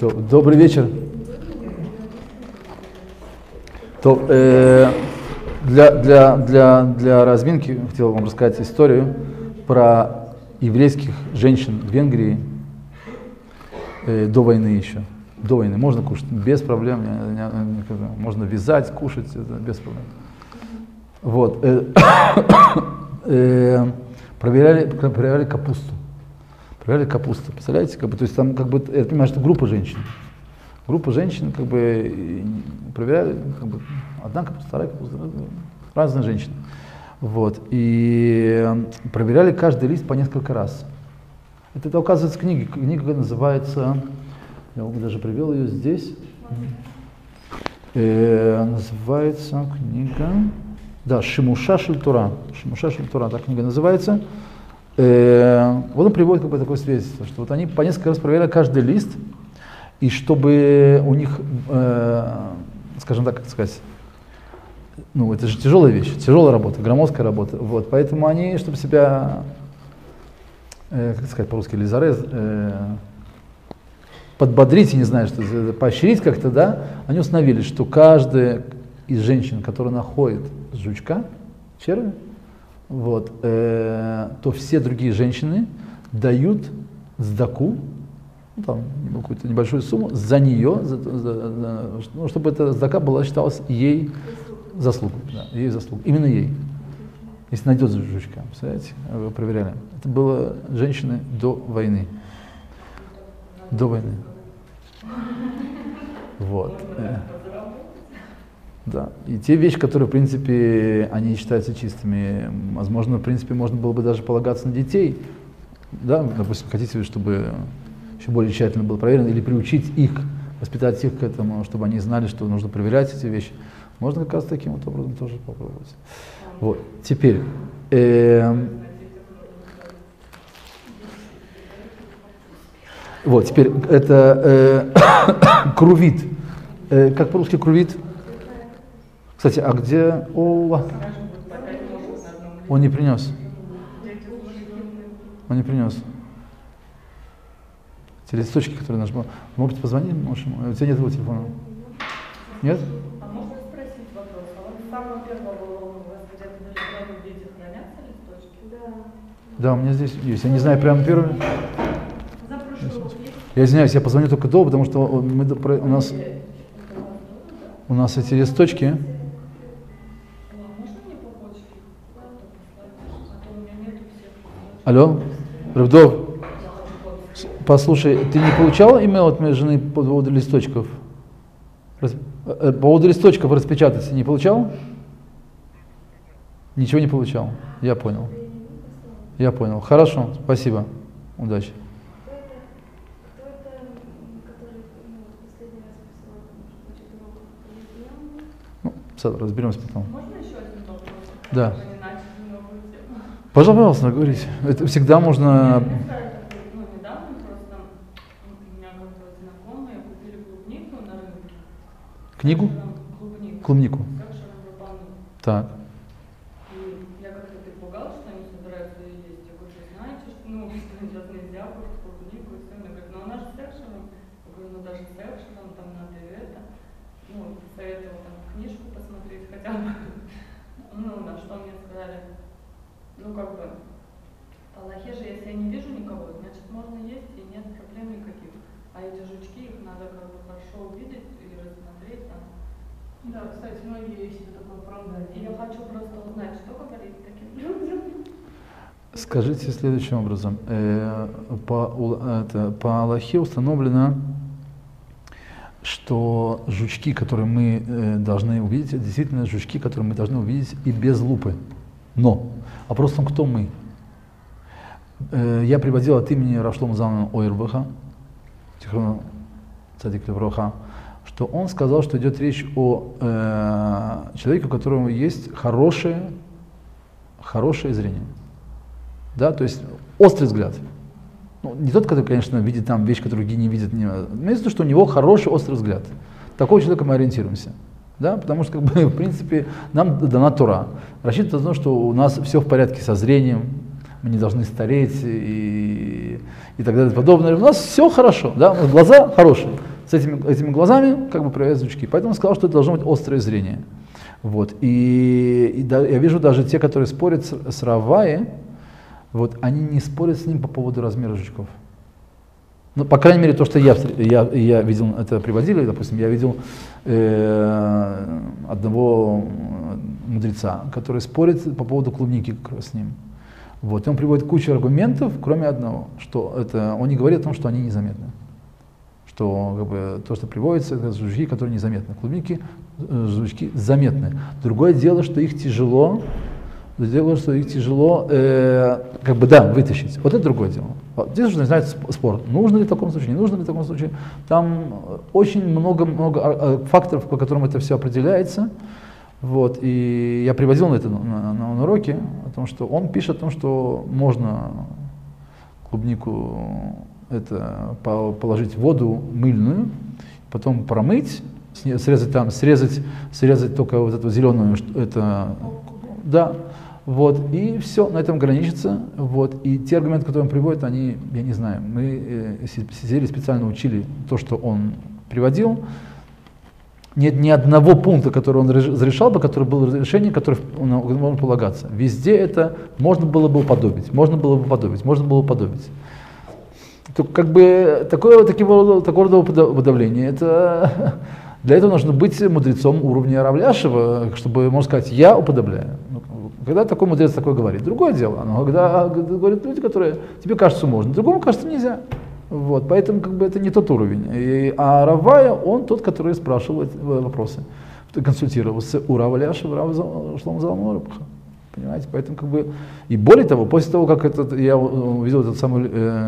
Добрый вечер. Для разминки хотел вам рассказать историю про еврейских женщин в Венгрии до войны еще. До войны можно кушать без проблем, можно вязать, кушать без проблем. Вот. Проверяли капусту. Проверяли капусту. Представляете, то есть там я понимаю, что группа женщин. Группа женщин проверяли, одна капуста, вторая капуста, разные женщины. Вот. И проверяли каждый лист по несколько раз. Это указывается в книге. Книга называется, я даже привел ее здесь. Называется книга, да, Шимуша Шель Тора. Шимуша Шель Тора, так книга называется. Вот он приводит такое свидетельство, что вот они по несколько раз проверяли каждый лист, и чтобы у них, скажем так, как сказать, это же тяжелая вещь, тяжелая работа, громоздкая работа, вот, поэтому они, чтобы себя, как сказать по-русски, лизарез, подбодрить, не знаю, что поощрить как-то, да, они установили, что каждая из женщин, которая находит жучка, червя, вот, то все другие женщины дают сдаку, какую-то небольшую сумму за нее, чтобы эта сдака была, считалась ей заслугой. Да, ей заслугой. Именно ей. Если найдет жучка, представляете, вы проверяли. Это было женщины до войны. До войны. Вот. Да. И те вещи, которые, в принципе, они считаются чистыми, возможно, в принципе, можно было бы даже полагаться на детей. Да, допустим, хотите, чтобы еще более тщательно было проверено, или приучить их, воспитать их к этому, чтобы они знали, что нужно проверять эти вещи. Можно как раз таким вот образом тоже попробовать. Вот. Теперь, вот, теперь это крувит. Как по-русски крувит? Кстати, а где Ола? Он не принес. Он не принес. Те листочки, которые нажимал. Можете позвонить? У тебя нет его телефона? Нет? А можно спросить вопрос? А вот с самого первого у вас где-то на электронном виде хранятся листочки? Да. Да, у меня здесь есть. Я не знаю, прямо первый. Я извиняюсь, я позвоню только до, потому что у нас эти листочки. Алло, Рабдов, послушай, ты не получал имейл от моей жены по поводу листочков? По поводу листочков распечатать не получал? Ничего не получал. Я понял. Я понял. Хорошо, спасибо. Удачи. Разберемся потом. Можно еще один вопрос? Да. Пожалуйста, говорите. Это всегда можно. Недавно просто у меня как-то знакомые купили клубнику на рынке. Книгу? Клубнику. Так. И я как-то испугалась, что они собираются ее есть. Я говорю, знаете, что сейчас нельзя кушать клубнику и все. Мне говорят, она же с экшеном. Я говорю, даже с экшеном там надо это. Советовала там книжку посмотреть хотя бы. На что мне сказали. По Аллахе же, если я не вижу никого, значит можно есть и нет проблем никаких. А эти жучки, их надо хорошо увидеть и рассмотреть там. Да, кстати, многие себе такое оправдание. И я хочу просто узнать, что говорить таким людям. Скажите следующим образом. По Аллахе установлено, что жучки, которые мы должны увидеть, это действительно жучки, которые мы должны увидеть и без лупы. Но вопрос в том, кто мы. Я приводил от имени Рав Шломо Залмана Ойербаха, цадик левраха, что он сказал, что идет речь о человеке, у которого есть хорошее зрение. Да, то есть острый взгляд. Не тот, который, конечно, видит там вещь, которую другие не видят. Имеется в виду, что у него хороший острый взгляд. Такого человека мы ориентируемся. Да, потому что, в принципе, нам дана Тора. Рассчитывать на то, что у нас все в порядке со зрением, мы не должны стареть и так далее и подобное. У нас все хорошо, да, глаза хорошие. с этими глазами как бы проявляют жучки. Поэтому он сказал, что это должно быть острое зрение. Вот. И я вижу даже те, которые спорят с Равваи, вот, они не спорят с ним по поводу размера жучков. Ну, по крайней мере, то, что я видел, это приводили, допустим, я видел одного мудреца, который спорит по поводу клубники с ним. Вот. И он приводит кучу аргументов, кроме одного, что это, он не говорит о том, что они незаметны. Что как бы, то, что приводится, это жучки, которые незаметны. Клубники, жучки заметны. Другое дело, что их тяжело, как бы, да, вытащить. Вот это другое дело. Здесь нужно знать спор. Нужно ли в таком случае, не нужно ли в таком случае. Там очень много факторов, по которым это все определяется. Вот. И я приводил на это на уроке, о том, что он пишет о том, что можно клубнику положить в воду мыльную, потом промыть, срезать только вот эту зеленую, да, вот, и все, на этом ограничится, вот, и те аргументы, которые он приводит, они, я не знаю, мы сидели, специально учили то, что он приводил, нет ни одного пункта, который он разрешал бы, который был решение, которое можно полагаться. Везде это можно было бы уподобить. То, как бы, такого рода уподобление, это, для этого нужно быть мудрецом уровня Рав Эляшева, чтобы, можно сказать, я уподобляю. Когда такой мудрец такое говорит, другое дело. Но когда говорят люди, которые тебе кажется можно, другому кажется нельзя. Вот, поэтому как бы, это не тот уровень. А Раввая, он тот, который спрашивал эти вопросы, консультировался у Рава Эляшева, Рава Шломо Залман Ауэрбаха. Понимаете, поэтому как бы... И более того, после того, как я увидел этот самый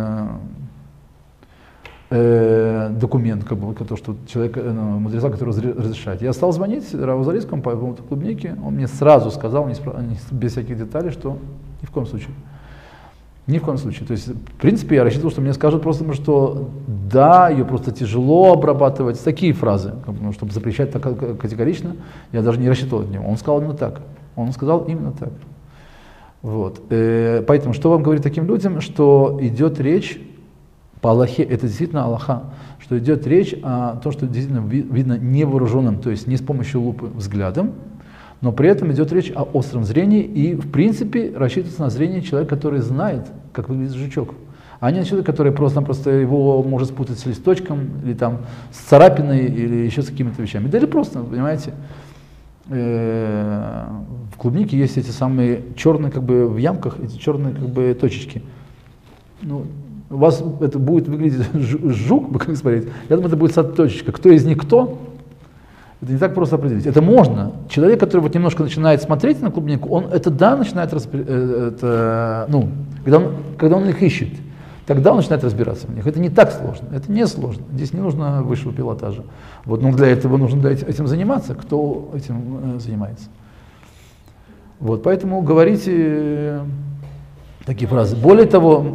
документ, как бы, то, что человек, мудреца, который разрешает, я стал звонить Раву Залискому по поводу клубники, он мне сразу сказал, без всяких деталей, что ни в коем случае. Ни в коем случае. То есть, в принципе, я рассчитывал, что мне скажут просто, что да, ее просто тяжело обрабатывать. Такие фразы, чтобы запрещать так категорично, я даже не рассчитывал от него. Он сказал именно так. Он сказал именно так. Вот. Поэтому, что вам говорит таким людям, что идет речь по Аллахе, это действительно Аллаха, что идет речь о том, что действительно видно невооруженным, то есть не с помощью лупы, взглядом, но при этом идет речь о остром зрении, и в принципе рассчитывается на зрение человека, который знает, как выглядит жучок, а не человек, который просто его может спутать с листочком, или там с царапиной, или еще с какими-то вещами. Да или просто, понимаете, в клубнике есть эти самые черные, как бы в ямках, эти черные как бы точечки. Ну, у вас это будет выглядеть жук, как смотреть. Я думаю, это будет точечка. Кто из них кто? Это не так просто определить. Это можно. Человек, который вот немножко начинает смотреть на клубнику, он это да, начинает когда он их ищет, тогда он начинает разбираться в них. Это не так сложно, это не сложно. Здесь не нужно высшего пилотажа. Вот, но для этого нужно этим заниматься. Кто этим занимается? Вот, поэтому говорите такие фразы. Более того,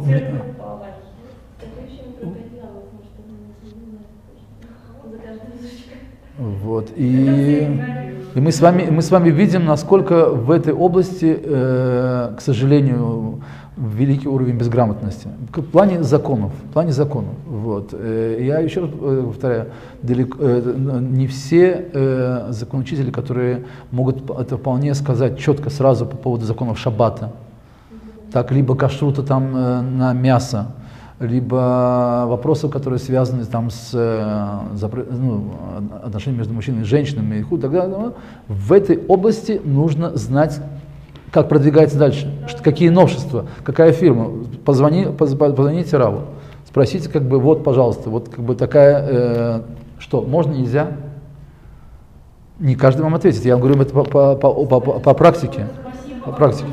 вот, и мы с вами видим, насколько в этой области, к сожалению, великий уровень безграмотности. В плане законов. Вот. Я еще раз повторяю, не все законоучители, которые могут это вполне сказать четко сразу по поводу законов шаббата, так, либо кашрута там на мясо, либо вопросы, которые связаны там с отношениями между мужчиной и женщинами, и тогда в этой области нужно знать, как продвигается дальше, какие новшества, какая фирма. Позвоните Раву, спросите, как бы, вот, пожалуйста, вот как бы такая, что, можно, нельзя? Не каждый вам ответит, я вам говорю это по практике. По практике.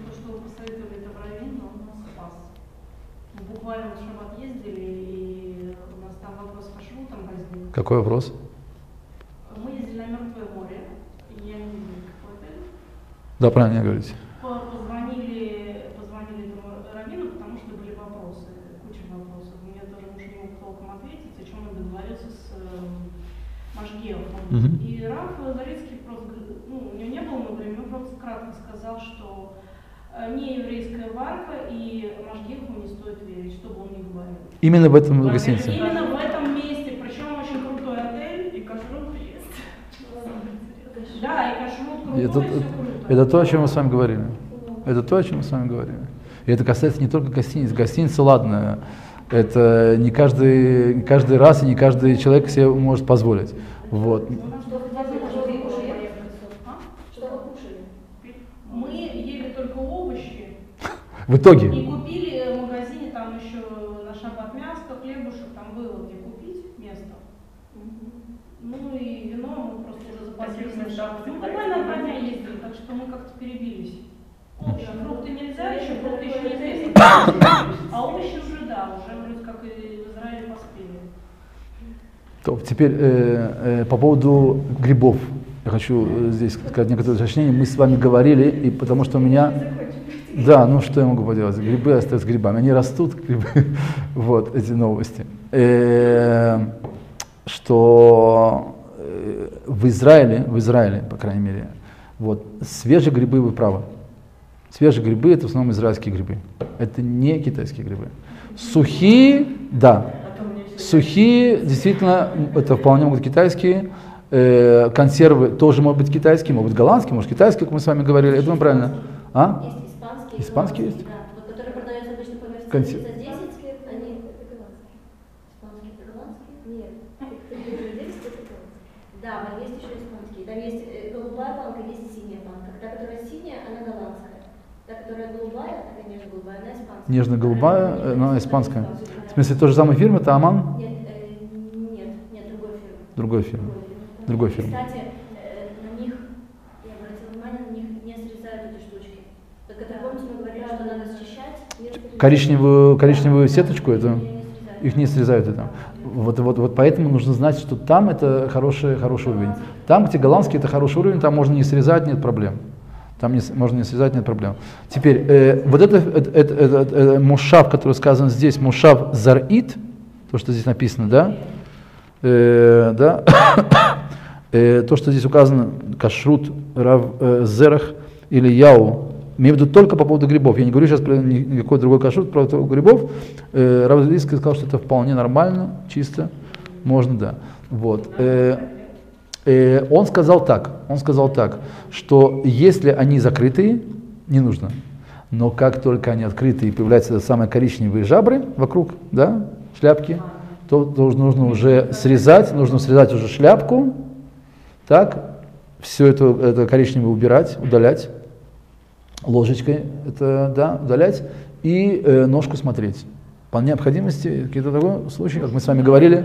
Какой вопрос? Мы ездили на Мертвое море, и я не знаю, какой отель. Да, правильно говорите. Позвонили этому раввину, потому что были вопросы, куча вопросов. Мне тоже муж не мог толком ответить, о чем он договорился с Машгиахом. И Рав Зарецкий просто, у него не было много времени, он просто кратко сказал, что не еврейская варка, и Машгиаху не стоит верить, что бы он ни говорил. Именно в этом гостинице? Именно в этом месте, причем очень Да, и кашрут крутой, Это, все круто. это то, о чем мы с вами говорили. Это то, о чем мы с вами говорили. И это касается не только гостиниц. Гостиница, ладно, это не каждый раз и не каждый человек себе может позволить. Вот. Мы ели только овощи. В итоге. И купили в магазине там еще на шаббат мясо, хлебушек, там было где купить место. Ну и вино мы просто уже запасились на шаббат. Ну буквально 2 дня ездили, так что мы как-то перебились. Фрукты нельзя, еще фрукты еще неизвестно. А овощи уже да, уже вроде как и в Израиле поспели. То, теперь по поводу грибов. Я хочу здесь сказать некоторые уточнения. Мы с вами говорили, и потому что у меня... Да, ну что я могу поделать? Грибы остаются грибами. Они растут, грибы. Вот эти новости. Что в Израиле, по крайней мере, вот, свежие грибы, вы правы. Свежие грибы — это в основном израильские грибы. Это не китайские грибы. Сухие, да. Сухие, действительно, это вполне могут быть китайские. Консервы тоже могут быть китайские, могут быть голландские, может китайские, как мы с вами говорили. Я думаю, правильно. А? Есть испанские. Испанские есть? Да, вот, которые продаются обычно по версии Консер- 10, они испанские, это голландские? Нет, это 10, это голландские. Да, но есть еще испанские. Там есть голубая банка, есть синяя банка. Та, которая синяя, она голландская. Та, которая голубая, такая нежно-голубая, она испанская. Нежно-голубая, но она испанская. В смысле, той же самой фирмы, это Аман? Нет, Другой другой фирмы. фирмы. Другой фирмы. Кстати, на них, я обратила внимание, на них не срезают эти штучки. Только помните, мы говорили, что надо счищать. Коричневую сеточку, это, их не срезают. Это. Вот поэтому нужно знать, что там это хороший уровень. Там, где голландский, это хороший уровень, там можно не срезать, нет проблем. Там можно не связать, нет проблем. Теперь, вот это мушав, который сказан здесь, мушав зарит, то, что здесь написано, да, да, то, что здесь указано, кашрут, рав, зерах или яу, имею в виду только по поводу грибов. Я не говорю сейчас про никакой другой кашрут, про грибов. Рав Зелинский сказал, что это вполне нормально, чисто, можно, да. Вот. Он сказал так, что если они закрытые, не нужно. Но как только они открытые и появляются самые коричневые жабры вокруг, да, шляпки, то нужно уже срезать, уже шляпку, так, все это коричневое убирать, удалять, ложечкой это, да, удалять, и ножку смотреть. По необходимости, какие-то такие случаи, как мы с вами говорили,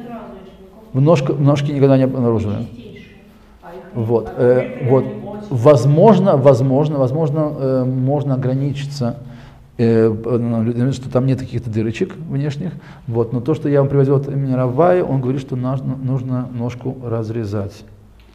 ножки никогда не обнаружили. Вот, возможно, можно ограничиться, что там нет каких-то дырочек внешних. Вот, но то, что я вам приводил от имени Раввая, он говорит, что нужно ножку разрезать.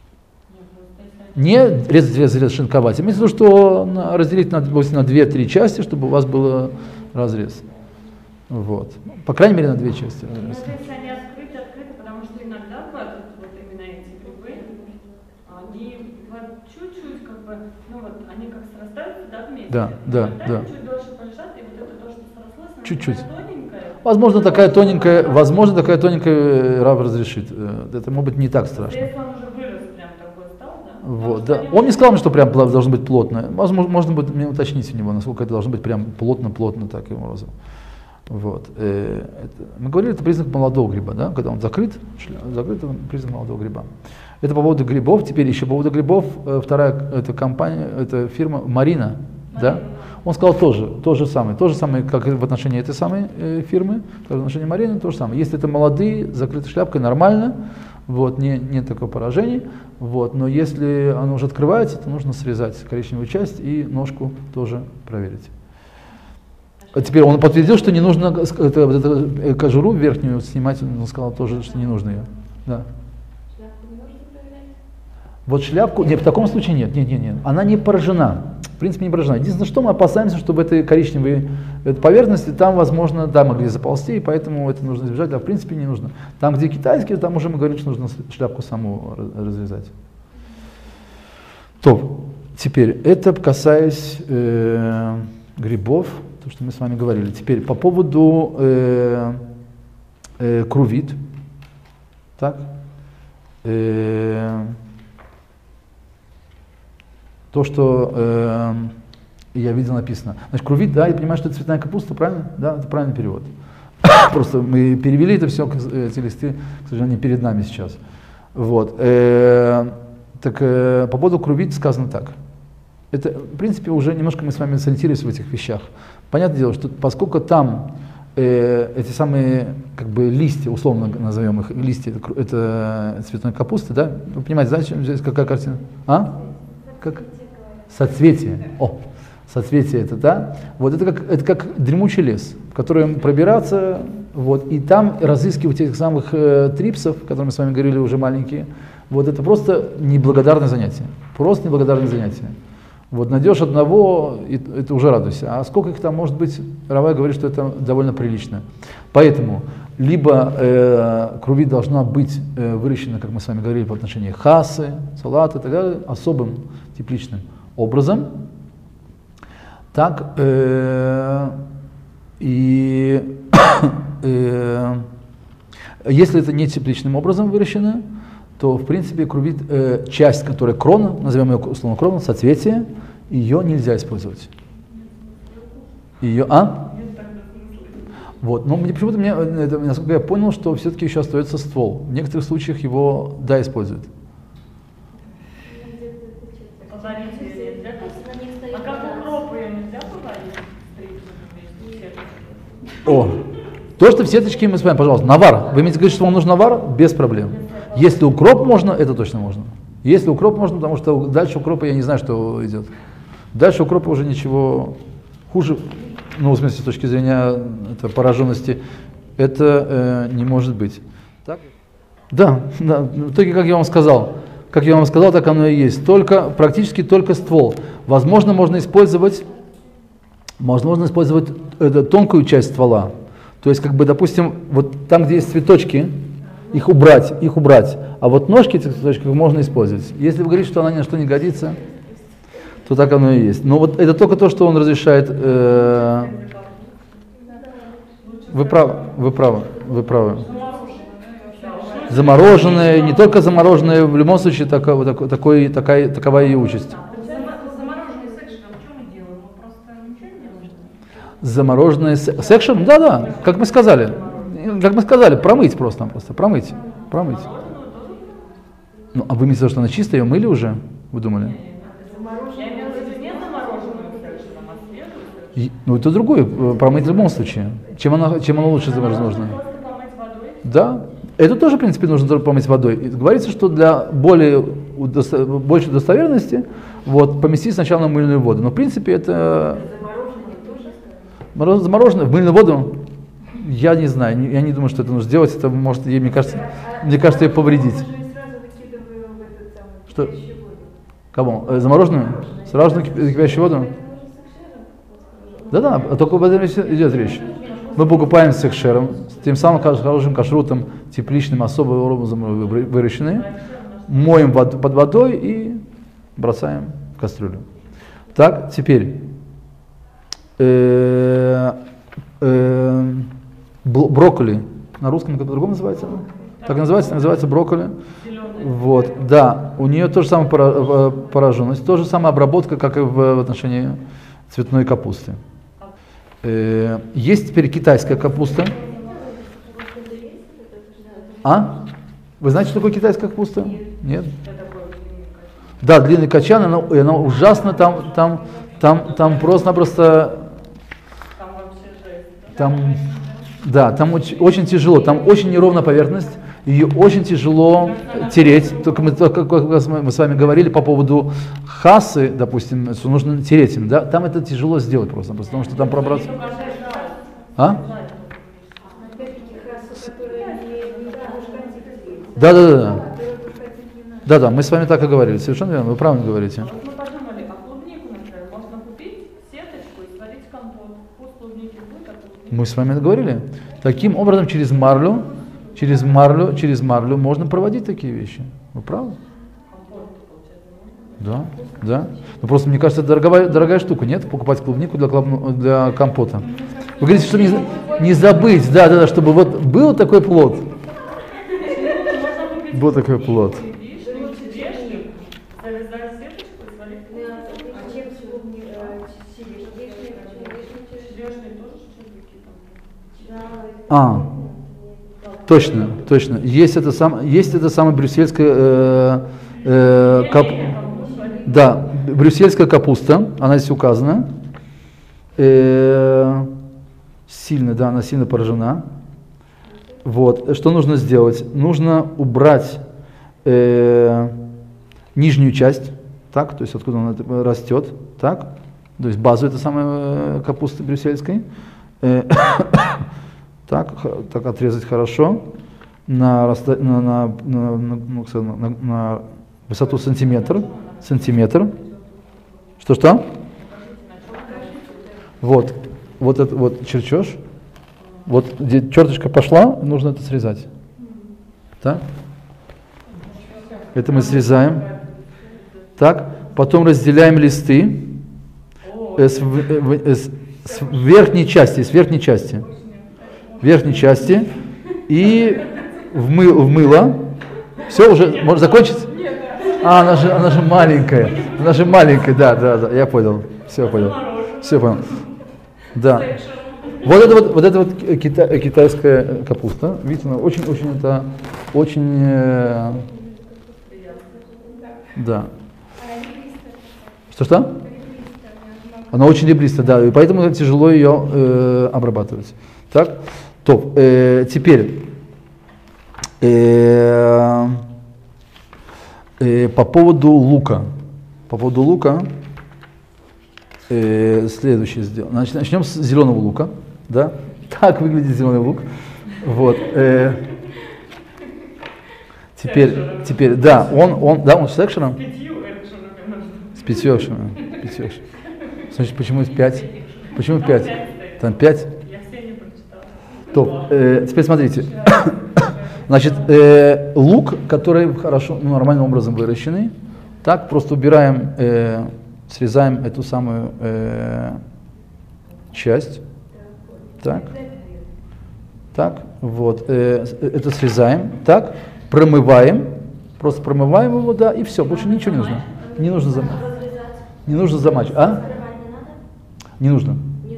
Не резать, шинковать. Имеется в виду, что разделить на 2-3 части, чтобы у вас был разрез. Вот. По крайней мере, на 2 части. Но если они открыты, потому что иногда бывают вот именно эти грибы, они бывают чуть-чуть как бы, ну вот, они как срастаются, да, вместе. Да. Чуть дольше полежат, и вот это то, что срослось, она чуть-чуть. тоненькая. Возможно, такая тоненькая Рав разрешит. Это может быть не так страшно. Если он уже вырос, прям такой стал, да? Вот, да. Он не сказал, что прям должно быть плотно. Возможно, можно будет мне уточнить у него, насколько это должно быть прям плотно таким образом. Вот. Мы говорили, это признак молодого гриба, да? Когда он закрыт, это признак молодого гриба. Это по поводу грибов. Теперь еще по поводу грибов. Вторая это компания, это фирма Марина, да? Он сказал то же самое, как в отношении этой самой фирмы, как в отношении Марины, то же самое. Если это молодые, закрытой шляпкой, нормально, вот, нет такого поражения, вот, но если оно уже открывается, то нужно срезать коричневую часть и ножку тоже проверить. А теперь он подтвердил, что не нужно кожуру верхнюю снимать, он сказал тоже, что не нужно ее. Да. Шляпку не можете проверять? Вот шляпку, нет, в таком случае нет, она не поражена, в принципе не поражена. Единственное, что мы опасаемся, что в этой коричневой поверхности там, возможно, да, могли заползти, и поэтому это нужно избежать, а в принципе не нужно. Там, где китайские, там уже мы говорим, что нужно шляпку саму разрезать. То, теперь, это касаясь грибов, то, что мы с вами говорили. Теперь, по поводу крувит, так, То, что я видел написано. Значит, крувит, да, я понимаю, что это цветная капуста, правильно? Да, это правильный перевод. Просто мы перевели это все, эти листы, к сожалению, перед нами сейчас. Вот. Так по поводу крувит сказано так. Это, в принципе, уже немножко мы с вами сориентировались в этих вещах. Понятное дело, что поскольку там эти самые как бы листья, условно назовем их, листья, это цветной капусты, да? Вы понимаете, зачем здесь какая картина? А? Как? Соцветие. О, соцветие это, да? Вот это как дремучий лес, в который пробираться, вот, и там разыскивать этих самых трипсов, о которых мы с вами говорили уже маленькие, вот это просто неблагодарное занятие. Просто неблагодарное занятие. Вот найдешь одного, и это уже радуйся. А сколько их там может быть? Равай говорит, что это довольно прилично. Поэтому либо крувит должна быть выращена, как мы с вами говорили, по отношению хасы, салата и так далее, особым тепличным образом. Так, если это не тепличным образом выращено, то в принципе крувит, часть, которая крона, назовем ее условно крона, соцветие, ее нельзя использовать. Ее, Вот, но почему-то насколько я понял, что все-таки еще остается ствол. В некоторых случаях его, да, используют. А как укроп ее нельзя поварить? О, то, что в сеточке мы с вами, пожалуйста, навар. Вы имеете в виду, что вам нужен навар? Без проблем. Если укроп можно, это точно можно. Если укроп можно, потому что дальше укропа я не знаю, что идет. Дальше укропа уже ничего хуже, ну, в смысле, с точки зрения пораженности, это не может быть. Так? Да, в итоге, как я вам сказал, так оно и есть. Практически только ствол. Возможно, можно использовать тонкую часть ствола. То есть, как бы, допустим, вот там, где есть цветочки, их убрать, а вот ножки этих цветочков можно использовать. Если вы говорите, что она ни на что не годится, то так оно и есть. Но вот это только то, что он разрешает. Вы правы. Замороженное, не только замороженное, в любом случае такова ее участь. Замороженный секшн, в чем мы делаем? Мы просто ничего не делаем? Замороженное секшн? Да, как мы сказали, промыть просто, промыть. Ну, а вы имеете в виду, что она чистая, ее мыли уже? Вы думали? Я имела в виду не замороженную секшн, а свежую. Ну, это другое, промыть в любом случае. Чем она лучше замороженная? Просто помыть водой? Да. Это тоже, в принципе, нужно помыть водой. И говорится, что для большей достоверности поместить сначала на мыльную воду. Но, в принципе, это... Замороженное в мыльную воду? Я не знаю, я не думаю, что это нужно сделать. Это может, мне кажется, ее повредить. Что? Кого? Замороженную? Сразу кипящую воду? Да, только об этом идет речь. Мы покупаем с секшером, с тем самым хорошим кашрутом, тепличным, особым образом выращенные, моем под водой и бросаем в кастрюлю. Так, теперь брокколи. На русском как по-другому называется? Так называется брокколи. Вот, да, у нее то же самое пораженность, то же самое обработка, как и в отношении цветной капусты. Есть теперь китайская капуста. Вы знаете, что такое китайская капуста? Нет? Да, длинный качан, она ужасно, там просто-напросто... Там очень тяжело, там очень неровная поверхность, ее очень тяжело тереть. Только мы с вами говорили по поводу хасы, допустим, что нужно тереть им, да? Там это тяжело сделать просто, потому что там пробраться. Да, мы с вами так и говорили, совершенно верно, вы правильно говорите. Мы подумали, а клубнику, например, можно купить сеточку и сварить компот. Вкус клубники будет, а клубника? Мы с вами говорили. Таким образом, через марлю можно проводить такие вещи. Вы правы? Да. Но просто мне кажется, это дорогая штука, нет? Покупать клубнику для компота. Вы говорите, что не забыть, да, чтобы вот был такой плод. Был такой плод. Завязать сеточку и свалить. Точно, точно. Есть это самое брюссельское да, брюссельская капуста, она здесь указана. Сильно, да, она сильно поражена. Вот. Что нужно сделать? Нужно убрать нижнюю часть, так, то есть откуда она растет, так, то есть базу этой самой капусты брюссельской. Так отрезать хорошо на высоту сантиметр. Что? Вот этот вот чертеж. Вот где черточка пошла, нужно это срезать. Так? Это мы срезаем. Так. Потом разделяем листы с верхней части. И в мыло. Все, уже можно закончить? Она же маленькая. Да, я понял. Все понял. Да. Вот это китайская капуста. Видите, она очень да. Что? Она очень ребристая, да, и поэтому тяжело ее обрабатывать. Так, теперь по поводу лука. Следующее сделаем. Начнем с зеленого лука. Да? Так выглядит зеленый лук. Вот. Теперь, да, он с экшеном? С 5 экшенами. Значит, почему 5? Почему 5? Там 5? Я все не прочитала. Теперь смотрите. Значит, лук, который хорошо, нормальным образом выращенный, так, просто убираем, срезаем эту самую часть. Так, вот, это срезаем, так, просто промываем его, да, и все, больше ничего не нужно. Не нужно замачивать. Не нужно.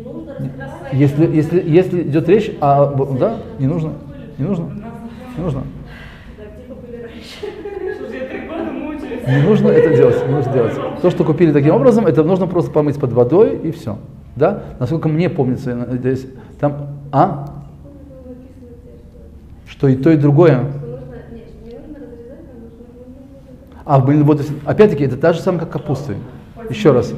Если идет речь, да, не нужно. Не нужно это делать. То, что купили таким образом, это нужно просто помыть под водой и все. Да? Насколько мне помнится, здесь там, что и то, и другое. Опять-таки, это та же самая, как капуста. Еще раз,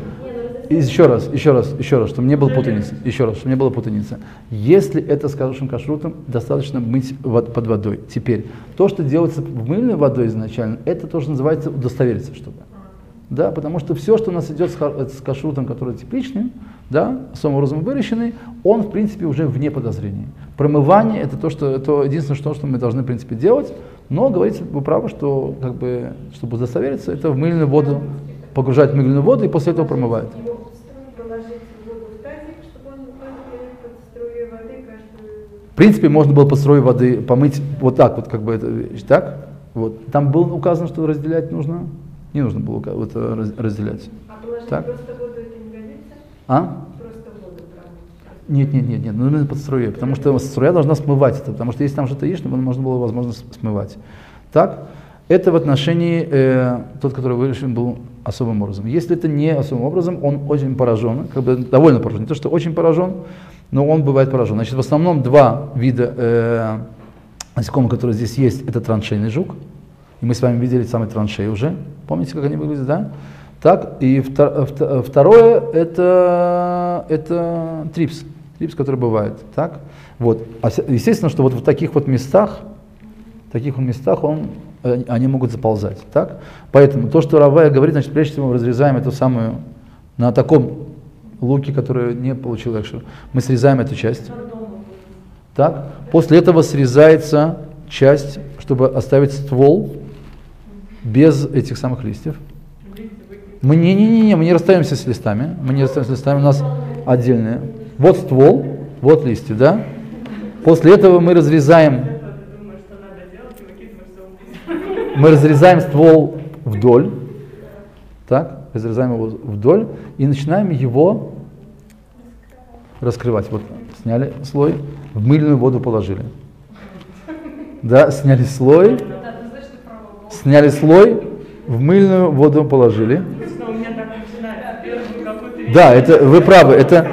чтобы не было путаницы. Если это с хорошим кашрутом, достаточно мыть под водой. Теперь, то, что делается мыльной водой изначально, это тоже называется удостовериться, чтобы. Да, потому что все, что у нас идет с кашрутом, который тепличный, да, особым образом выращенный, он, в принципе, уже вне подозрений. Промывание – это то единственное, что мы должны, в принципе, делать, но говорите, вы правы, что, чтобы удостовериться, это в мыльную воду, погружать в мыльную воду и после этого промывают. В принципе, можно было под струей воды помыть вот так вот, так. Вот. Там было указано, что разделять нужно. Не нужно было разделять. Так. Просто воду это не годится? Просто воду, правда? Нет, нужно под струей, потому что струя должна смывать это, потому что если там что-то есть, можно было, возможно, смывать. Так, это в отношении, тот, который выращен был особым образом. Если это не особым образом, он очень поражен, довольно поражен, не то, что очень поражен, но он бывает поражен. Значит, в основном два вида насекомых, которые здесь есть, это траншейный жук, и мы с вами видели самые траншеи уже, помните, как они выглядят, да? Так, и второе это трипс, который бывает, так? Вот. Естественно, что вот в таких вот местах они могут заползать, так? Поэтому то, что Рав Авая говорит, значит, прежде всего мы разрезаем эту самую, на таком луке, который не получил экшер, мы срезаем эту часть, так? После этого срезается часть, чтобы оставить ствол без этих самых листьев. Мы не расстаемся с листами, у нас отдельные. Вот ствол, вот листья, да? После этого мы разрезаем ствол вдоль, так, разрезаем его вдоль и начинаем его раскрывать. Вот сняли слой, в мыльную воду положили. Да, сняли слой, в мыльную воду положили. Да, это вы правы, это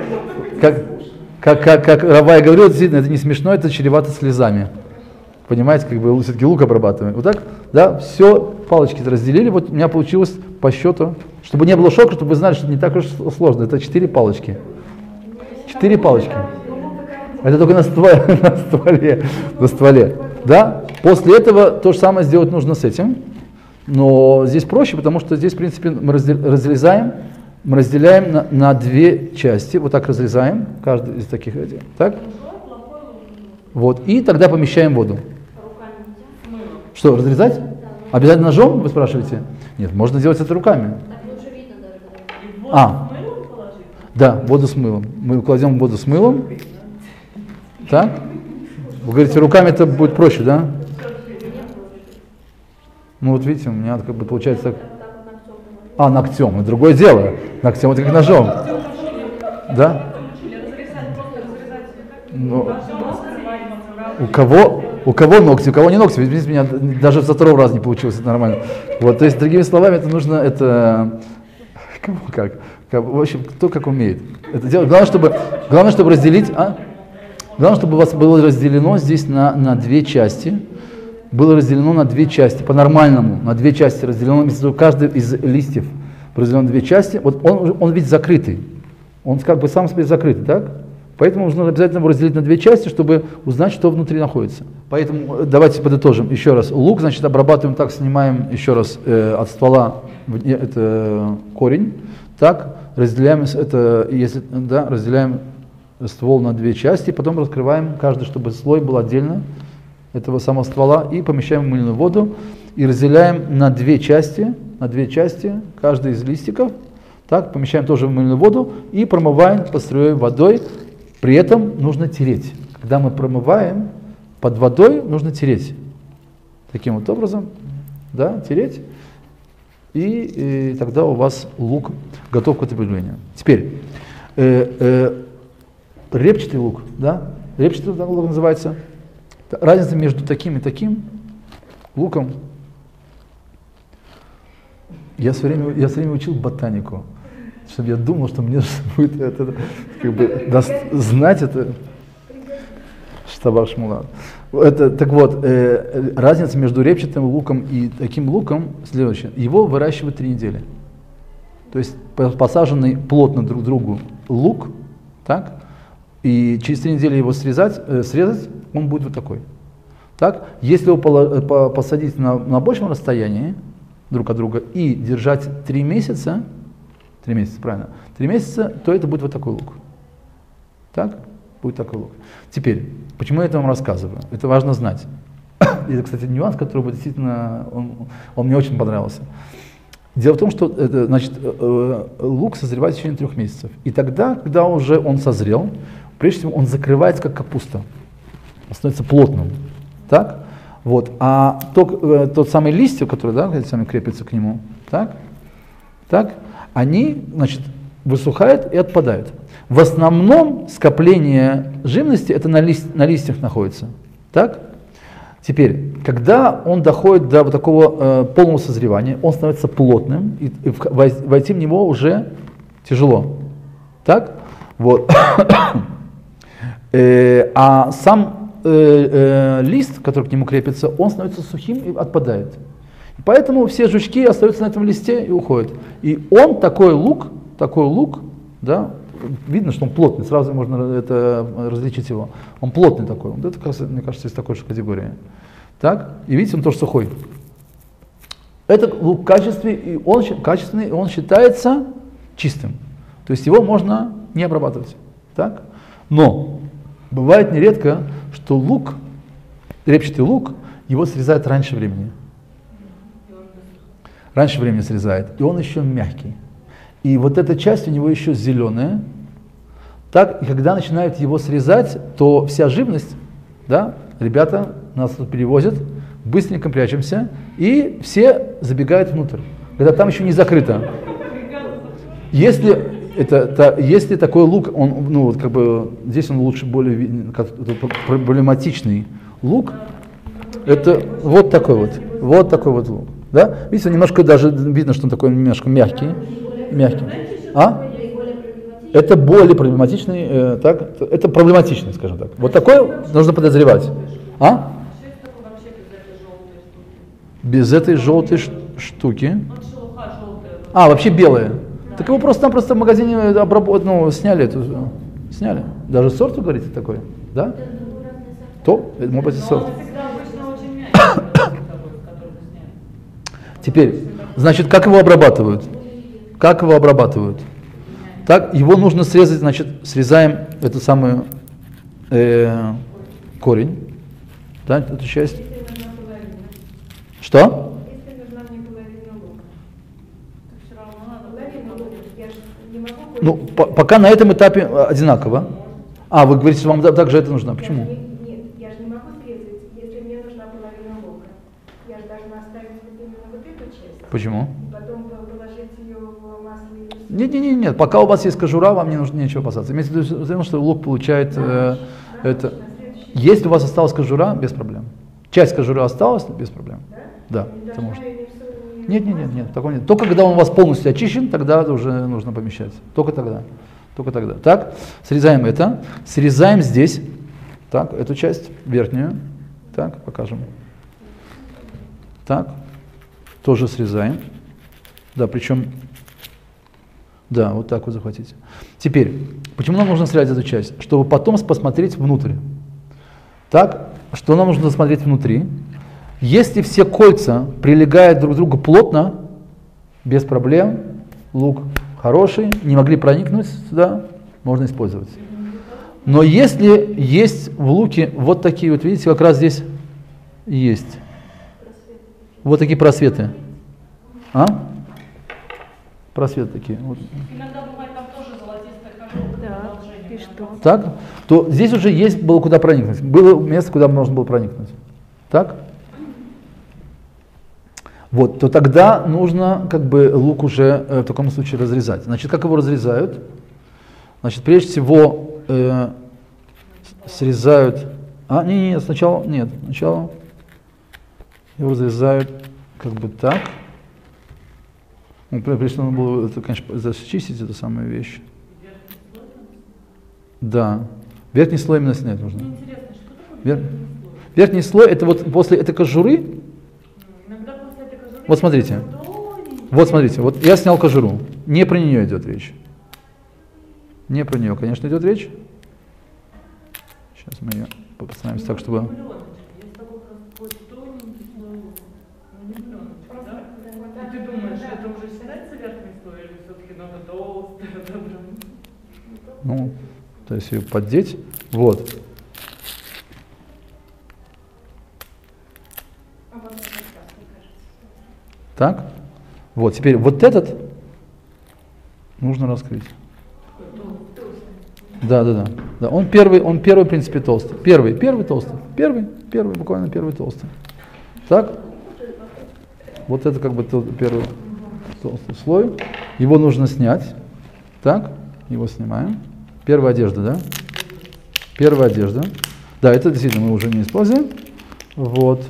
как Равай говорил, действительно, это не смешно, это чревато слезами. Понимаете, как бы все-таки лук обрабатываем. Вот так, да, все, палочки разделили, вот у меня получилось по счету, чтобы не было шока, чтобы вы знали, что это не так уж сложно, это 4 палочки. 4 палочки. Это только на стволе. Да? После этого то же самое сделать нужно с этим, но здесь проще, потому что здесь, в принципе, мы разделяем на 2 части, вот так разрезаем, каждый из таких, так? Вот, и тогда помещаем воду. Что, разрезать? Обязательно ножом, вы спрашиваете? Нет, можно делать это руками. Да, воду с мылом. Мы кладем воду с мылом. Так? Вы говорите, руками это будет проще, да? Ну вот видите, у меня как бы получается так. Ногтем, это другое дело. Ногтем это как ножом. Да? Но у кого ногти, у кого не ногти, видите, у меня даже со 2-го раза не получилось, это нормально. Вот, то есть, другими словами, это нужно, это, кому как, в общем, кто как умеет. Это делать. Главное, чтобы разделить, главное, чтобы у вас было разделено здесь на 2 части, было разделено на 2 части, по-нормальному, на 2 части разделено, между каждой из листьев разделено на 2 части, вот он ведь закрытый, он как бы сам себе закрытый, так? Поэтому нужно обязательно его разделить на 2 части, чтобы узнать, что внутри находится. Поэтому давайте подытожим еще раз. Лук, значит, обрабатываем так, снимаем еще раз от ствола это корень, так, разделяем разделяем ствол на 2 части, потом раскрываем каждый, чтобы слой был отдельно этого самого ствола, и помещаем в мыльную воду и разделяем на 2 части, каждый из листиков, так, помещаем тоже в мыльную воду и промываем под струей водой. При этом нужно тереть. Когда мы промываем, под водой нужно тереть. Таким вот образом, да, тереть. И тогда у вас лук готов к употреблению. Теперь, репчатый лук, да? Репчатый лук называется. Разница между таким и таким луком. Я все время учил ботанику, чтобы я думал, что мне будет это как бы знать это. Штабар Шмула. Так вот, разница между репчатым луком и таким луком следующая. Его выращивают 3 недели. То есть посаженный плотно друг к другу лук, так, и через 3 недели его срезать, он будет вот такой. Так? Если его посадить на большем расстоянии друг от друга и держать 3 месяца, 3 месяца, то это будет вот такой лук. Так? Будет такой лук. Теперь, почему я это вам рассказываю? Это важно знать. Это, кстати, нюанс, который действительно, он мне очень понравился. Дело в том, что лук созревает в течение 3 месяцев. И тогда, когда уже он созрел, прежде всего он закрывается как капуста. Он становится плотным. Так? Вот. А тот самый листья, который, да, сами крепится к нему, так? Они, значит, высухают и отпадают. В основном скопление живности это на листьях находится. Так? Теперь, когда он доходит до вот такого полного созревания, он становится плотным, и войти в него уже тяжело. Так? Вот. А сам лист, который к нему крепится, он становится сухим и отпадает. И поэтому все жучки остаются на этом листе и уходят. И он такой лук, да, видно, что он плотный, сразу можно это различить его. Он плотный такой, вот это, мне кажется, из такой же категории. Так? И видите, он тоже сухой. Это лук качественный, и он считается чистым. То есть его можно не обрабатывать. Так? Но бывает нередко, что лук, репчатый лук, его срезают раньше времени. Раньше времени срезает, и он еще мягкий. И вот эта часть у него еще зеленая. Так, и когда начинают его срезать, то вся живность, да, ребята нас тут перевозят, быстренько прячемся, и все забегают внутрь, когда там еще не закрыто. если такой лук, он, ну, вот как бы, здесь он лучше более проблематичный лук, это вот такой вот лук. Да? Видите, немножко даже видно, что он такой немножко мягкий. А? Это более проблематичный, так? Это проблематичный, скажем так. Вот такой нужно подозревать. А? Без этой желтой штуки. А, вообще белая. Так его просто в магазине сняли. Сняли. Даже сорт, вы говорите, такой? Да? То? Это может быть сорт. Теперь, значит, как его обрабатывают? Как его обрабатывают? Так, его нужно срезать, значит, срезаем эту самую корень, да, эту часть. Что? Ну, пока на этом этапе одинаково. А, вы говорите, что вам также это нужно. Почему? Нет, я же не могу срезать, если мне нужна половина лука. Я же должна оставить именно вот эту часть. Почему? Потом положить ее в масло. Нет. Пока у вас есть кожура, вам не нужно ничего опасаться. Имеется в виду, что лук получает это. Если у вас осталась кожура, без проблем. Часть кожуры осталась, без проблем. Да, это можно. Нет, такого нет. Только когда он у вас полностью очищен, тогда уже нужно помещать. Только тогда. Так, срезаем это. Срезаем здесь, так, эту часть, верхнюю. Так, покажем. Так, тоже срезаем. Да, причем, да, вот так вот захватите. Теперь, почему нам нужно срезать эту часть? Чтобы потом посмотреть внутрь. Так, что нам нужно смотреть внутри? Если все кольца прилегают друг к другу плотно, без проблем, лук хороший, не могли проникнуть сюда, можно использовать. Но если есть в луке вот такие вот, видите, как раз здесь есть вот такие просветы. А? Просветы такие. Вот. Иногда бывает там тоже золотистая кожура. Да, и что? Так, то здесь уже есть было куда проникнуть. Было место, куда можно было проникнуть. Так? Вот, то тогда нужно как бы лук уже в таком случае разрезать. Значит, как его разрезают? Значит, прежде всего срезают. Сначала его разрезают как бы так. Ну, прежде всего, надо было, это, конечно, зачистить эту самую вещь. Да. Верхний слой именно снять нужно. Верхний слой, это вот после этой кожуры. Вот смотрите, вот я снял кожуру, не про нее идет речь. Не про нее, конечно, идет речь. Сейчас мы ее постараемся так, чтобы... Ты думаешь, это уже считается верхний слой или все-таки надо толстый? Ну, то есть ее поддеть, вот. Так, вот, теперь вот этот нужно раскрыть. Да, он первый, в принципе, толстый. Первый толстый. Первый, буквально первый толстый. Так, вот это как бы первый толстый слой. Его нужно снять. Так, его снимаем. Первая одежда, да? Первая одежда. Да, это действительно мы уже не используем. Вот.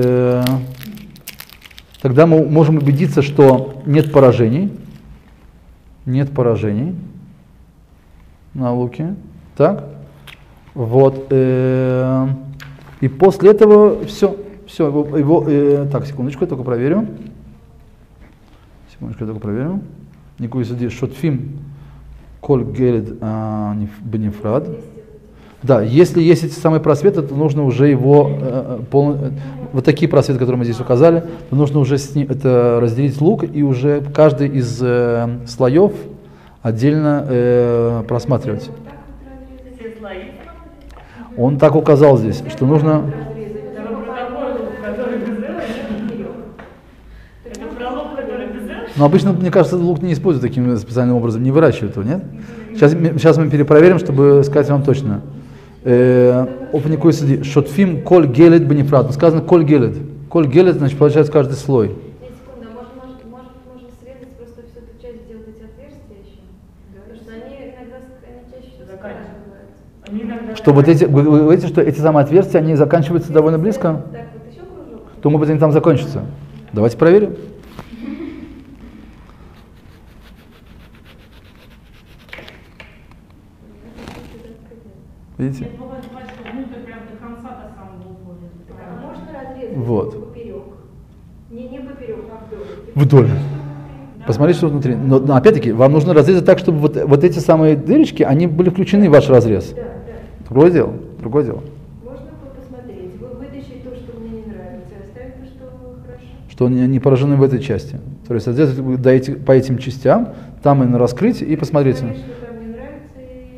Тогда мы можем убедиться, что нет поражений. Нет поражений на луке. Так. Вот. И после этого все. Так, секундочку, я только проверю. Никакой здесь шотфим коль гелед бенефрад. Да, если есть эти самые просветы, то нужно уже его вот такие просветы, которые мы здесь указали, то нужно уже это разделить лук и уже каждый из слоев отдельно просматривать. Он так указал здесь, что нужно... Но обычно, мне кажется, лук не используют таким специальным образом, не выращивают его, нет? Сейчас мы перепроверим, чтобы сказать вам точно. Опникуй сиди. Шотфим коль гелет бенефрат. Сказано коль гелет. Коль гелет, значит, получается каждый слой. можно срезать, просто всю эту часть сделать эти отверстия еще. Потому что они иногда они чаще всего скрадываются. Что вот эти, вы говорите, что эти самые отверстия, они заканчиваются довольно близко? Так, вот еще кружок. То, может быть, они там закончатся. Давайте проверим. Видите? Нет, бывает, что внутрь прям до конца до самого уходит. А можно разрезать Вот. поперек? Не поперек, а Вдоль. вдоль. Посмотрите, что внутри. Но опять-таки, вам нужно разрезать так, чтобы вот эти самые дырочки, они были включены в ваш разрез. Да. Другое дело, другое дело. Можно посмотреть, вытащить то, что мне не нравится, и оставить то, что хорошо. Что они не поражены в этой части. То есть разрезать по этим частям, там именно раскрыть и посмотреть. Понять, что там не нравится,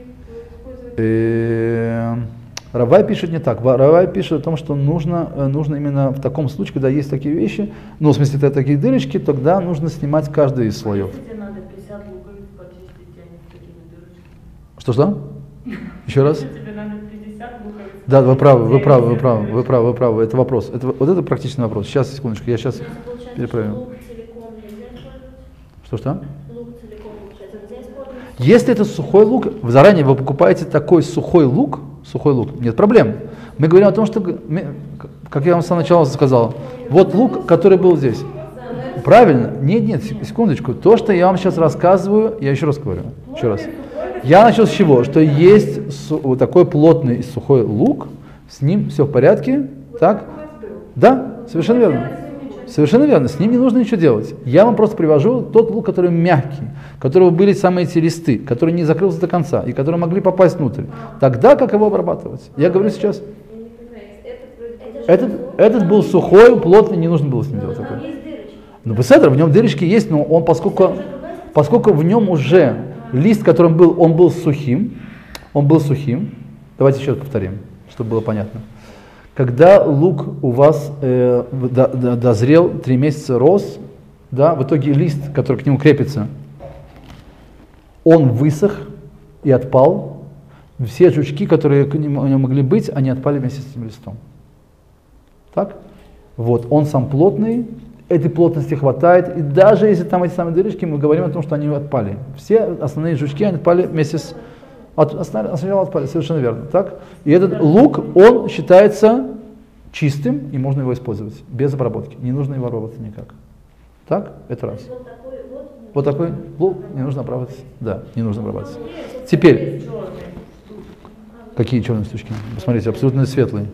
и использовать. Равай пишет не так. Равай пишет о том, что нужно именно в таком случае, когда есть такие вещи, ну, в смысле, такие дырочки, тогда нужно снимать каждый из слоев. Если надо 50 луковиц почистить, а не с такими дырочками. Что? Еще раз? Тебе надо 50 луковиц. Да, вы правы. Это вопрос. Вот это практичный вопрос. Сейчас, секундочку, я сейчас перепроверю. Лук целиком нельзя использовать? Что? Лук целиком, получается, нельзя использовать? Если это сухой лук, заранее вы покупаете такой сухой лук, нет проблем. Мы говорим о том, что, как я вам с самого начала сказал, вот лук, который был здесь. Правильно? Нет, секундочку. То, что я вам сейчас рассказываю, я еще раз говорю. Еще раз. Я начал с чего? Что есть вот такой плотный и сухой лук, с ним все в порядке, так? Да, совершенно верно. Совершенно верно, с ним не нужно ничего делать. Я вам просто привожу тот лук, который мягкий, у которого были самые эти листы, который не закрылся до конца и которые могли попасть внутрь. Тогда как его обрабатывать? Я говорю сейчас. Этот был сухой, плотный, не нужно было с ним делать такое. Ну, беседер, в нем дырочки есть, но он, поскольку в нем уже лист, которым был, он был сухим, давайте еще раз повторим, чтобы было понятно. Когда лук у вас дозрел, 3 месяца рос, да, в итоге лист, который к нему крепится, он высох и отпал. Все жучки, которые у него могли быть, они отпали вместе с этим листом. Так? Вот, он сам плотный, этой плотности хватает, и даже если там эти самые дырочки, мы говорим о том, что они отпали. Все основные жучки, они отпали вместе с... Сначала отпали, совершенно верно. Так? И этот лук, он считается чистым, и можно его использовать без обработки. Не нужно его обрабатывать никак. Так? Это раз. Вот такой лук не нужно обрабатывать. Да, не нужно обрабатывать. Теперь, какие черные штучки? Посмотрите, абсолютно светлые.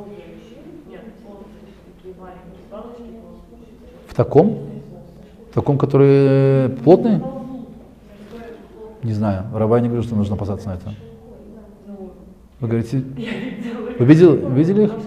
В таком, который плотный? Не знаю, Равай не говорит, что нужно опасаться на это. Вы говорите, вы видели их?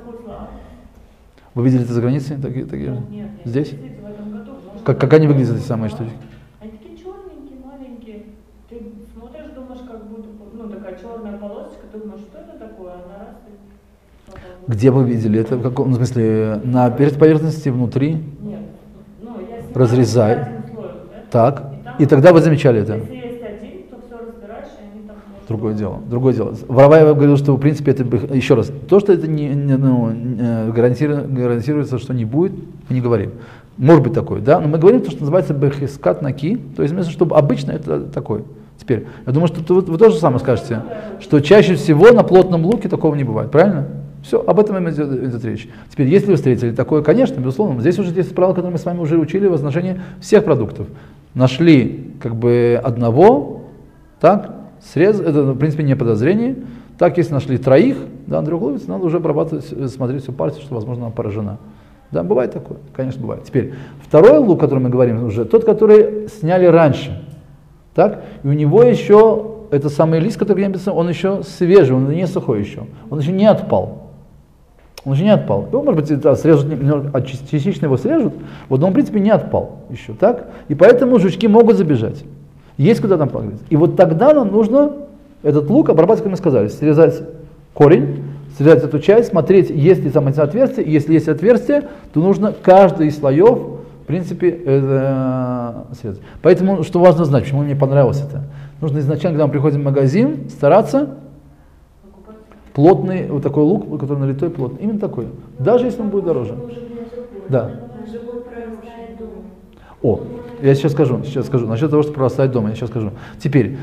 Вы видели это за границей? Такие? Здесь? Как они выглядят, эти самые штуки? Они такие черненькие, маленькие. Ты смотришь, думаешь, как будто, такая черная полосочка, думаешь, что это такое? Она раз и... Где вы видели это? В каком смысле? На поверхности, внутри? Нет. Я разрезай. слоем, да? Так. И тогда вы замечали это? Если есть один, то все разбираешь, и они там... Другое дело. Равай говорил, что в принципе это, еще раз, то, что это гарантируется, что не будет, мы не говорим. Может быть такое, да, но мы говорим то, что называется бехискат наки, то есть, чтобы обычно это такое. Теперь, я думаю, что вы тоже самое скажете, что чаще всего на плотном луке такого не бывает, правильно? Все, об этом идет речь. Теперь, если вы встретили такое, конечно, безусловно, здесь уже есть правила, которые мы с вами уже учили в отношении всех продуктов. Нашли одного, так, срез, это в принципе не подозрение, так, если нашли 3, да, Андрей Угловец, надо уже обрабатывать, смотреть всю партию, что, возможно, она поражена. Да, бывает такое, конечно, бывает. Теперь, второй лук, о котором мы говорим уже, тот, который сняли раньше, так, и у него еще, это самый лист, который я написал, он еще свежий, он не сухой еще, он еще не отпал. Его, может быть, срежут, частично его срежут, но он, в принципе, не отпал еще, так? И поэтому жучки могут забежать. Есть куда там поглядеть. И вот тогда нам нужно этот лук обрабатывать, как мы сказали, срезать корень, срезать эту часть, смотреть, есть ли там эти отверстия. И если есть отверстия, то нужно каждый из слоев, в принципе, срезать. Поэтому, что важно знать, почему мне понравилось это. Нужно изначально, когда мы приходим в магазин, стараться плотный, вот такой лук, который налитой плотный. Именно такой. Даже если он будет дороже. Да. Я сейчас скажу. Насчет того, что прорастает дома, я сейчас скажу. Теперь,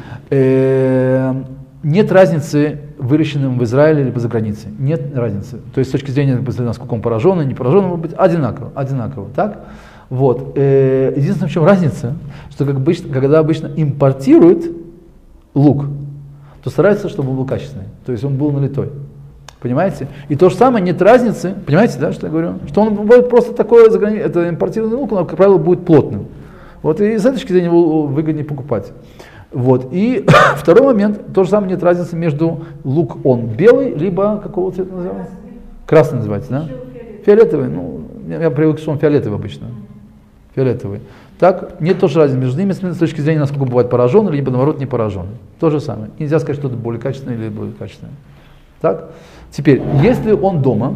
нет разницы, выращенным в Израиле либо за границей. Нет разницы. То есть с точки зрения, насколько он пораженный, не пораженный, может быть одинаково. Так? Вот. Единственное, в чем разница, что когда обычно импортируют лук, то стараются, чтобы он был качественный. То есть он был налитой. Понимаете? И то же самое, нет разницы, понимаете, да, что я говорю? Что он будет просто такой, это импортированный лук, он, как правило, будет плотным. Вот, и с этой точки зрения его выгоднее покупать. Вот. И второй момент, то же самое, нет разницы между лук, он белый, либо какого цвета называется? Красный называется, да? Фиолетовый, ну, я привык, что он фиолетовый обычно. Фиолетовый. Так, нет тоже разницы между ними с точки зрения, насколько бывает пораженный, либо наоборот не пораженный. То же самое. Нельзя сказать, что это более качественное или более качественное. Так? Теперь, если он дома,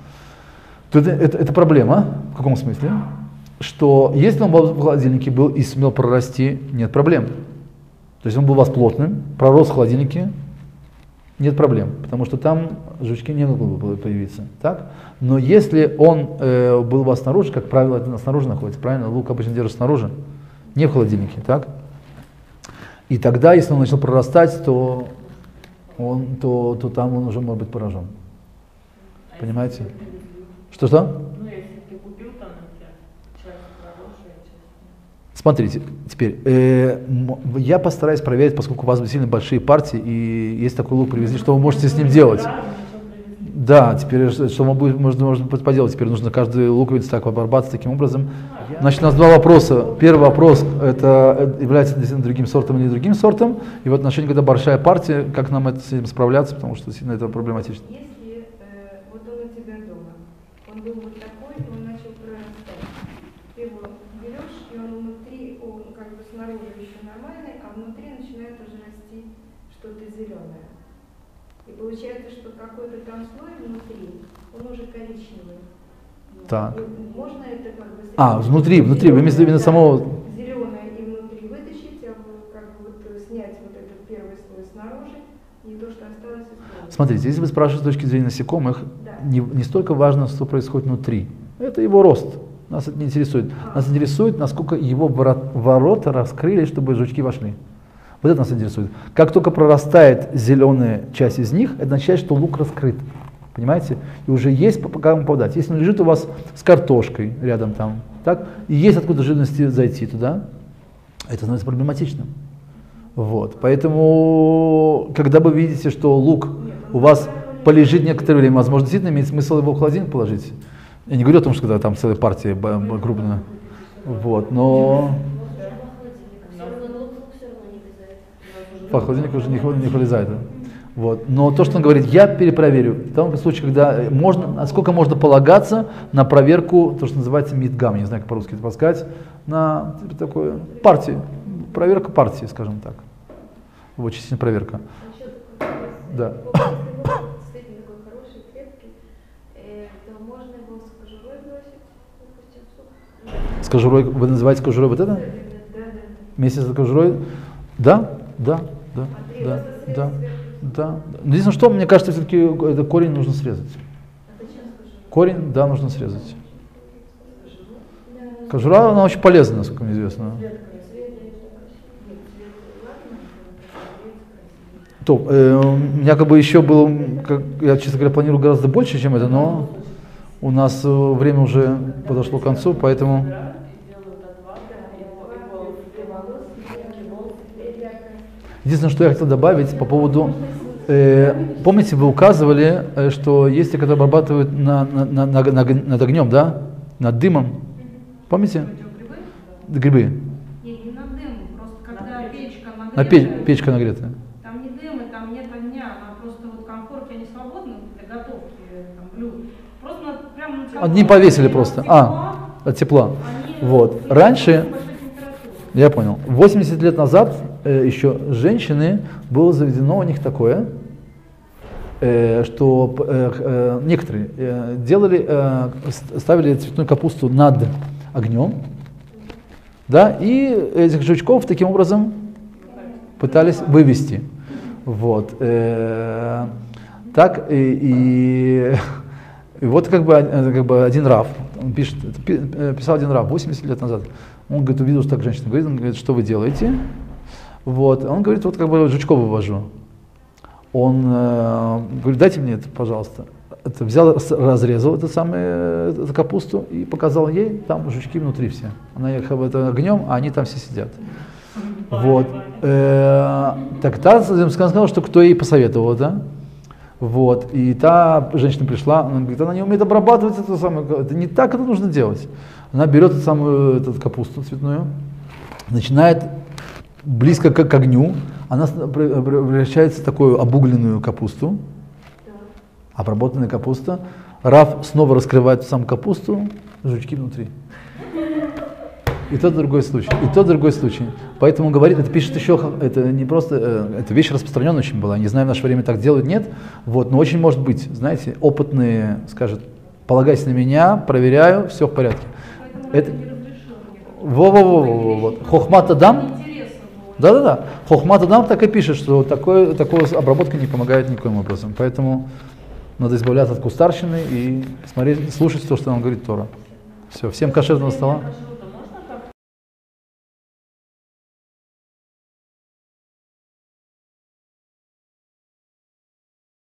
то это проблема. В каком смысле? Что если он в холодильнике был и сумел прорасти, нет проблем. То есть он был у вас плотным, пророс в холодильнике, нет проблем, потому что там жучки не могли бы появиться. Так? Но если он был у вас снаружи, как правило, это снаружи находится, правильно? Лук обычно держит снаружи, не в холодильнике. Так? И тогда, если он начал прорастать, то там он уже может быть поражен. Понимаете? Что? Ну, если ты купил там, часть хорошая, часть... Смотрите, теперь, я постараюсь проверить, поскольку у вас сильно большие партии, и есть такой лук привезли, что вы можете с ним делать. Да, теперь, что можно поделать, теперь нужно каждый луковиц так обрабатывать таким образом. Значит, у нас два вопроса. Первый вопрос, это является действительно другим сортом или не другим сортом, и в отношении, когда большая партия, как нам с этим справляться, потому что сильно это проблематично. Если вот он у тебя дома, он был вот такой, и он начал прорастать. Ты его берешь, и он внутри, он как бы снаружи еще нормальный, а внутри начинает уже расти что-то зеленое. И получается, что какой-то там слой внутри, он уже коричневый. Так. Можно это как бы... Внутри, вы имеете в виду самого... Зеленое и внутри вытащить, а как бы вот снять вот этот первый слой снаружи, и то, что осталось снаружи. Смотрите, если вы спрашиваете с точки зрения насекомых, Да. не столько важно, что происходит внутри. Это его рост. Нас это не интересует. Нас интересует, насколько его ворота раскрылись, чтобы жучки вошли. Вот это нас интересует. Как только прорастает зеленая часть из них, это означает, что лук раскрыт. Понимаете? И уже есть по кому подать. Если он лежит у вас с картошкой рядом там, так, и есть откуда живности зайти туда, это становится проблематичным. Вот. Поэтому, когда вы видите, что лук у вас полежит некоторое время, возможно, действительно имеет смысл его в холодильник положить. Я не говорю о том, что когда там целая партия крупная. Вот. Но в холодильник уже не влезает. Вот. Но то, что он говорит, я перепроверю. В том случае, когда насколько можно полагаться на проверку, то, что называется мидгам, не знаю, как по-русски это сказать, на такое партии, проверка партии, скажем так. Вот, частичная проверка. Да. Действительно такой хороший, крепкий, то можно его с кожурой бросить, допустим, в суп. С кожурой, вы называете кожурой вот это? Да. Вместе с кожурой? Да. Единственное, что, мне кажется, все-таки это корень нужно срезать. Корень, да, нужно срезать. Кожура, она очень полезна, насколько мне известно. То, у меня как бы еще было, я, честно говоря, планирую гораздо больше, чем это, но у нас время уже подошло к концу, поэтому... Единственное, что я хотел добавить по поводу, помните, вы указывали, что есть те, которые обрабатывают над огнем, да, над дымом, помните? Грибы. Нет, не над дымом, просто когда печка нагретая. Печка нагретая. Там не дым, и там нет огня, она просто вот комфорки, они свободны для готовки там, блюд. Просто прямо на тебя... Одни повесили просто, от тепла. Вот, раньше... Я понял. 80 лет назад еще женщины, было заведено у них такое, что некоторые ставили цветную капусту над огнем, да, и этих жучков таким образом пытались вывести. Вот. Так, и вот как бы один рав Он пишет, писал один Рав 80 лет назад. Он говорит, увидел, что так женщина говорит, он говорит, что вы делаете? Вот. Он говорит, вот как бы жучков вывожу. Он говорит, дайте мне это, пожалуйста. Это взял, разрезал эту капусту и показал ей, там жучки внутри все. Она их огнем, а они там все сидят. Вот. Так та сказала, что кто ей посоветовал, да? Вот. И та женщина пришла, она говорит, она не умеет обрабатывать это самое. Это не так это нужно делать. Она берет эту самую капусту цветную, начинает близко к огню, она превращается в такую обугленную капусту, обработанная капуста. Рав снова раскрывает эту самую капусту, жучки внутри. И тот другой случай, и тот другой случай. Поэтому говорит, это пишет еще, это не просто, эта вещь распространенная очень была, не знаю, в наше время так делают, нет, вот, но очень может быть, знаете, опытные скажут, полагайся на меня, проверяю, все в порядке. Это вот. Хохмат Адам. Да. Хохмат Адам так и пишет, что такая обработка не помогает никоим образом. Поэтому надо избавляться от кустарщины и смотреть, слушать то, что нам говорит Тора. Все, всем кошерного стола.